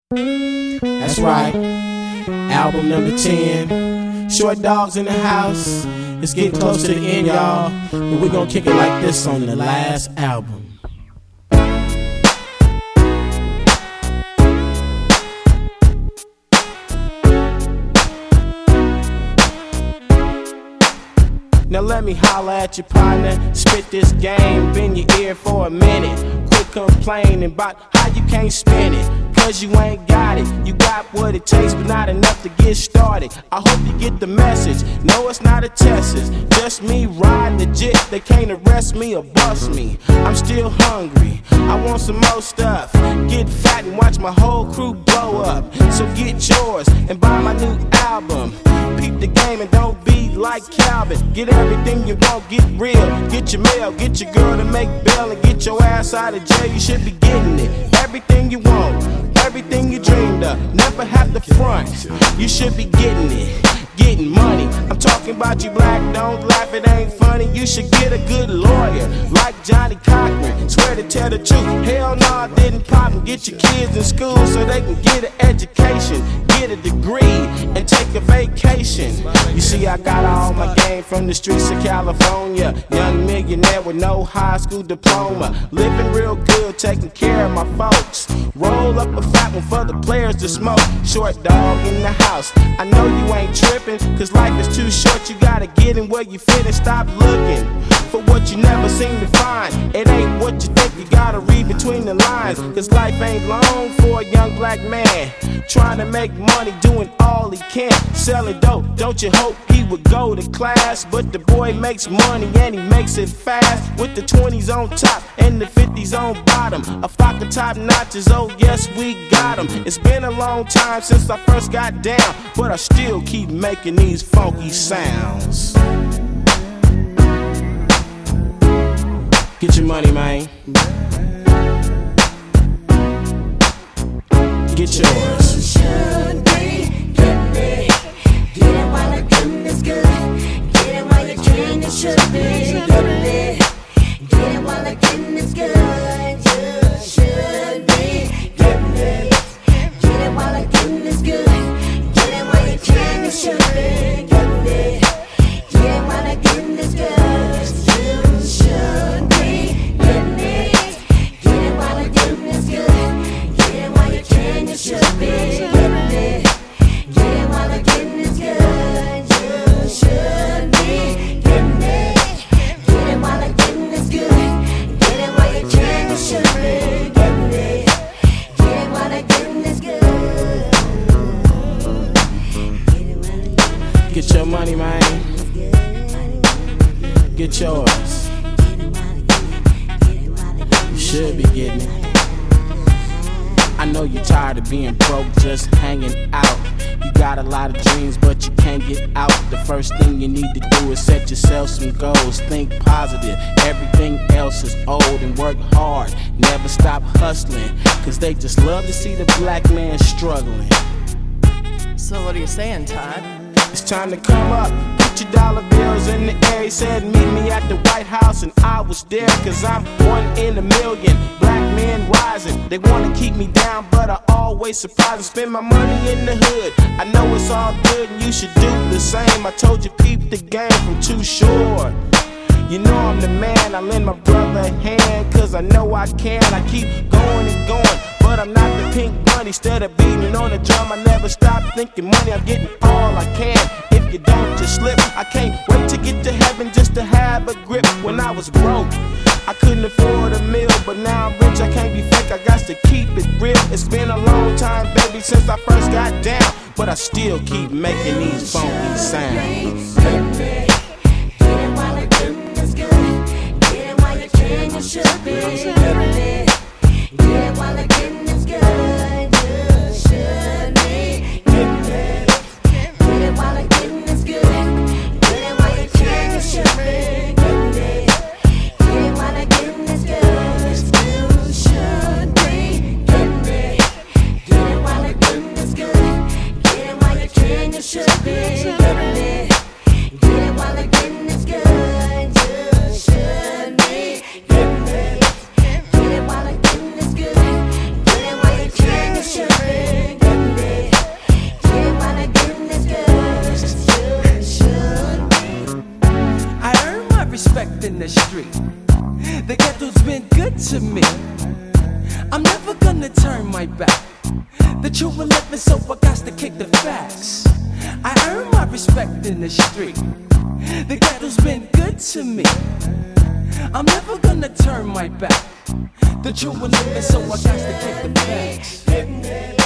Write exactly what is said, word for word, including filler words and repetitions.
That's right, album number ten. Short Dogs in the house. It's getting close to the end, y'all. But we're gonna kick it like this on the last album. Now let me holler at your partner, spit this game in your ear for a minute. Quit complaining about how you can't spin it, cause you ain't got it. You got what it takes, but not enough to get started. I hope you get the message. No, it's not a test, it's just me riding legit. They can't arrest me or bust me. I'm still hungry, I want some more stuff. Get fat and watch my whole crew blow up. So get yours and buy my new album. Peep the game and don't be like Calvin. Get everything you want, get real. Get your mail, get your girl to make bail, and get your ass out of jail. You should be getting it. Everything you want, everything you dreamed of. Never have to front. You should be getting it. Getting money. I'm talking about you black, don't laugh, it ain't funny. You should get a good lawyer like Johnny Cochran. Swear to tell the truth, hell no, I didn't pop and get your kids in school so they can get an education, get a degree, and take a vacation. You see, I got all my game from the streets of California. Young millionaire with no high school diploma. Living real good, taking care of my folks. Roll up a fat one for the players to smoke. Short dog in the house. I know you ain't tripping, cause life is too short. You gotta get in where you fit and stop looking for what you never seem to find. It ain't what you think, you gotta read between the lines. Cause life ain't long for a young black man trying to make money, doing all he can, selling dope. Don't you hope he would go to class? But the boy makes money and he makes it fast. With the twenties on top and the fifties on bottom. A flock of top notches, oh yes we got them. It's been a long time since I first got down, but I still keep making these funky sounds. Get your money, man. Get yours. You should be getting it. Get it while the getting is good. Get it while you can. You should be getting it. Get it while the getting is good. You should be getting it. Get it while the getting is good. Get it while you can. You should be getting it. Get it while the getting is good. You should be getting it. Get it while the getting is good. Get it while you can. You should be getting it. Get it while the getting is good. You should be getting it. Get it while the getting is good. Get it while you can. You should be getting it. Get it while the getting is good. Get your money, man. Get yours. You should be getting it. I know you're tired of being broke, just hanging out. You got a lot of dreams, but you can't get out. The first thing you need to do is set yourself some goals. Think positive, everything else is old. And work hard, never stop hustling, cause they just love to see the black man struggling. So what are you saying, Todd? It's time to come up, put your dollar bills in the air. He said meet me at the White House, and I was there. Cause I'm one in a million, black men rising. They wanna keep me down, but I always surprise and spend my money in the hood. I know it's all good and you should do the same. I told you peep the game from Too Short. You know I'm the man, I lend my brother a hand, cause I know I can. I keep going and going, but I'm not the Pink Bunny. Instead of beating on the drum, I never stop thinking money. I'm getting all I can. If you don't, just slip. I can't wait to get to heaven just to have a grip. When I was broke, I couldn't afford a meal, but now I'm rich, I can't be fake, I got to keep it real. It's been a long time, baby, since I first got down, but I still keep making these funky sounds. You should be getting it. Get it while the getting is good. You should be getting it. Get it while the getting is good. Get it while you can. You should be getting it. Get it while the getting is good. You should be getting it. Get it while the getting is good. Get it while you can. You should be getting it. The ghetto's been good to me. I'm never gonna turn my back. The true will live, so I got to kick the facts. I earn my respect in the street. The ghetto's been good to me. I'm never gonna turn my back. The true will live, so I got to kick the facts.